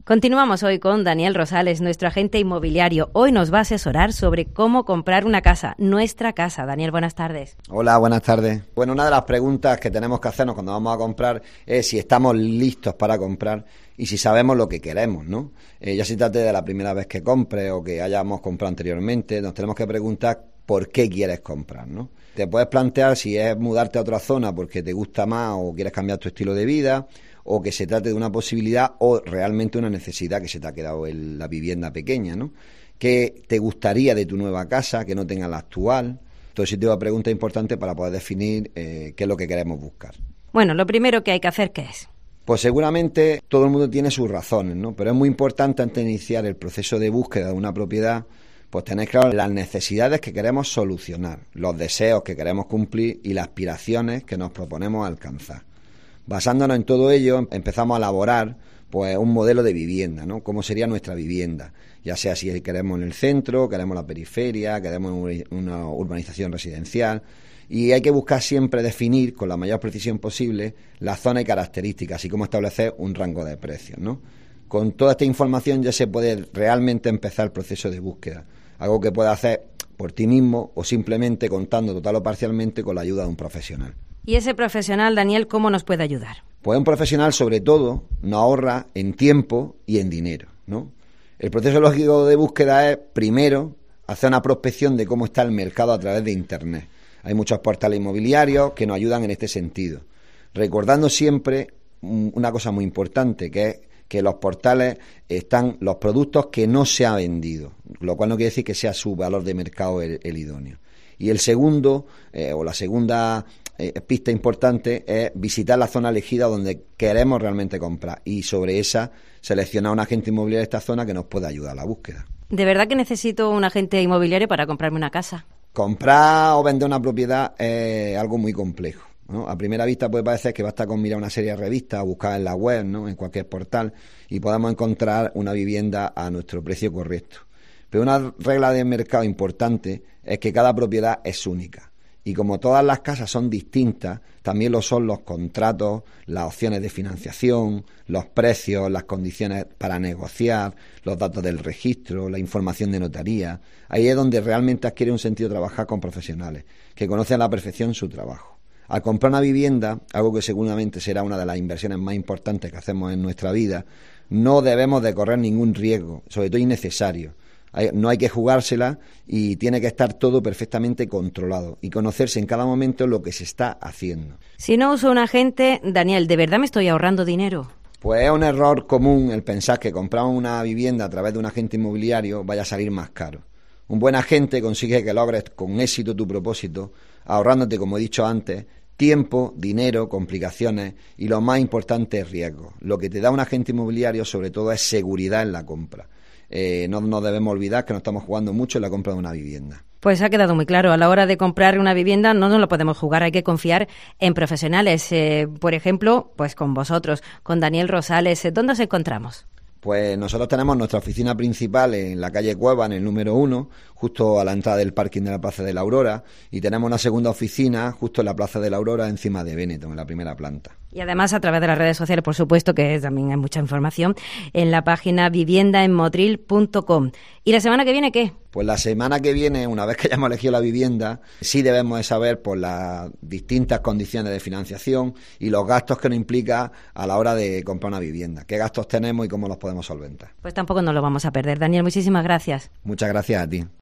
Continuamos hoy con Daniel Rosales, nuestro agente inmobiliario. Hoy nos va a asesorar sobre cómo comprar una casa, nuestra casa. Daniel, buenas tardes. Hola, buenas tardes. Bueno, una de las preguntas que tenemos que hacernos cuando vamos a comprar es si estamos listos para comprar y si sabemos lo que queremos, ¿no? Ya se trate de la primera vez que compre o que hayamos comprado anteriormente, nos tenemos que preguntar por qué quieres comprar, ¿no? Te puedes plantear si es mudarte a otra zona porque te gusta más o quieres cambiar tu estilo de vida, o que se trate de una posibilidad o realmente una necesidad que se te ha quedado en la vivienda pequeña, ¿no? ¿Qué te gustaría de tu nueva casa que no tenga la actual? Todo ese tipo de preguntas importantes para poder definir qué es lo que queremos buscar. Bueno, lo primero que hay que hacer, ¿qué es? Pues seguramente todo el mundo tiene sus razones, ¿no? Pero es muy importante antes de iniciar el proceso de búsqueda de una propiedad, pues tener claro las necesidades que queremos solucionar, los deseos que queremos cumplir y las aspiraciones que nos proponemos alcanzar. Basándonos en todo ello, empezamos a elaborar pues un modelo de vivienda, ¿no? ¿Cómo sería nuestra vivienda? Ya sea si queremos en el centro, queremos la periferia, queremos una urbanización residencial. Y hay que buscar siempre definir con la mayor precisión posible la zona y características, así como establecer un rango de precios, ¿no? Con toda esta información ya se puede realmente empezar el proceso de búsqueda, algo que puedes hacer por ti mismo o simplemente contando total o parcialmente con la ayuda de un profesional. ¿Y ese profesional, Daniel, cómo nos puede ayudar? Pues un profesional, sobre todo, nos ahorra en tiempo y en dinero, ¿no? El proceso lógico de búsqueda es, primero, hacer una prospección de cómo está el mercado a través de Internet. Hay muchos portales inmobiliarios que nos ayudan en este sentido. Recordando siempre una cosa muy importante, que es que los portales están los productos que no se han vendido, lo cual no quiere decir que sea su valor de mercado el idóneo. Y el segundo, o la segunda pista importante es visitar la zona elegida donde queremos realmente comprar y sobre esa seleccionar un agente inmobiliario de esta zona que nos pueda ayudar a la búsqueda. ¿De verdad que necesito un agente inmobiliario para comprarme una casa? Comprar o vender una propiedad es algo muy complejo, ¿no? A primera vista puede parecer que basta con mirar una serie de revistas o buscar en la web, ¿no? En cualquier portal y podemos encontrar una vivienda a nuestro precio correcto. Pero una regla de mercado importante es que cada propiedad es única. Y como todas las casas son distintas, también lo son los contratos, las opciones de financiación, los precios, las condiciones para negociar, los datos del registro, la información de notaría. Ahí es donde realmente adquiere un sentido trabajar con profesionales, que conocen a la perfección su trabajo. Al comprar una vivienda, algo que seguramente será una de las inversiones más importantes que hacemos en nuestra vida, no debemos de correr ningún riesgo, sobre todo innecesario. No hay que jugársela y tiene que estar todo perfectamente controlado y conocerse en cada momento lo que se está haciendo. Si no uso un agente, Daniel, ¿de verdad me estoy ahorrando dinero? Pues es un error común el pensar que comprar una vivienda a través de un agente inmobiliario vaya a salir más caro. Un buen agente consigue que logres con éxito tu propósito, ahorrándote, como he dicho antes, tiempo, dinero, complicaciones y lo más importante, riesgos. Lo que te da un agente inmobiliario sobre todo es seguridad en la compra. No nos debemos olvidar que nos estamos jugando mucho en la compra de una vivienda. Pues ha quedado muy claro, a la hora de comprar una vivienda no nos lo podemos jugar, hay que confiar en profesionales, por ejemplo, pues con vosotros, con Daniel Rosales. ¿Dónde os encontramos? Pues nosotros tenemos nuestra oficina principal en la calle Cueva, en el número 1, justo a la entrada del parking de la Plaza de la Aurora, y tenemos una segunda oficina justo en la Plaza de la Aurora, encima de Benetton, en la primera planta. Y además a través de las redes sociales, por supuesto, que también hay mucha información, en la página viviendaenmotril.com. ¿Y la semana que viene qué? Pues la semana que viene, una vez que hayamos elegido la vivienda, sí debemos de saber por las distintas condiciones de financiación y los gastos que nos implica a la hora de comprar una vivienda. ¿Qué gastos tenemos y cómo los podemos solventar? Pues tampoco nos lo vamos a perder. Daniel, muchísimas gracias. Muchas gracias a ti.